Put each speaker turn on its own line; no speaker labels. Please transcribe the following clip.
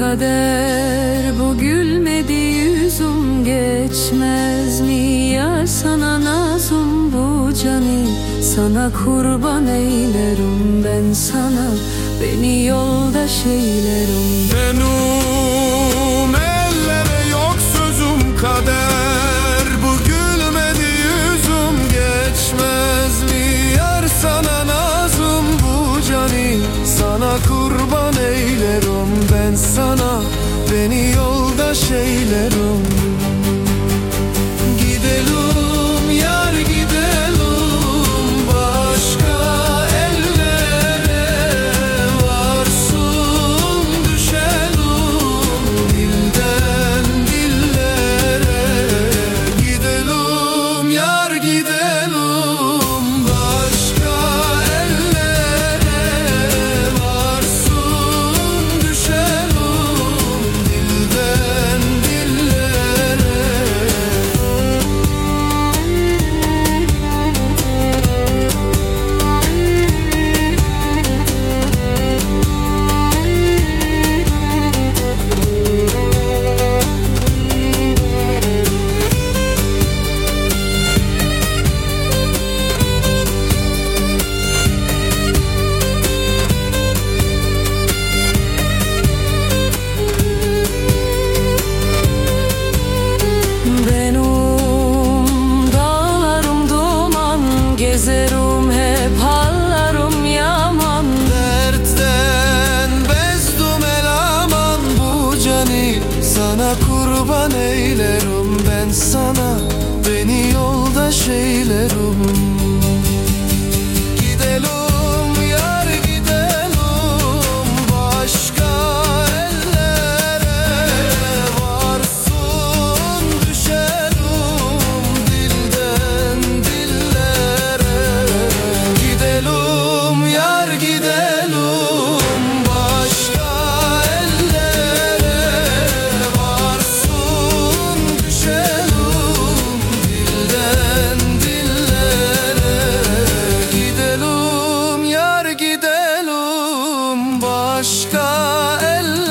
kader, bu gülmedi yüzüm geçmez mi? Yar sana nazım bu cani, sana kurban eylerim ben sana, beni yoldaş eylerim.
Benim ellere yok sözüm kader, bu gülmedi yüzüm geçmez mi? Yar sana nazım bu cani, sana kurban eylerim ben sana, beni yoldaş eylerim. Gidelim yar gidelim başka ellere, varsın düşelim dilden dillere. Gidelim yar gidelim başka ellere, varsın düşelim dilden dillere.
Gezerim hep hallarım yaman,
Dertten bezdum elaman bu cani, sana kurban eylerim ben sana, beni yoldaş eylerim. Gidelim yar gidelim başka ellere, varsın düşelim dilden dillere. Gidelim yar gidelim başka ellere, varsın düşelim dilden dillere. Gidelim yar gidelim başka ellere,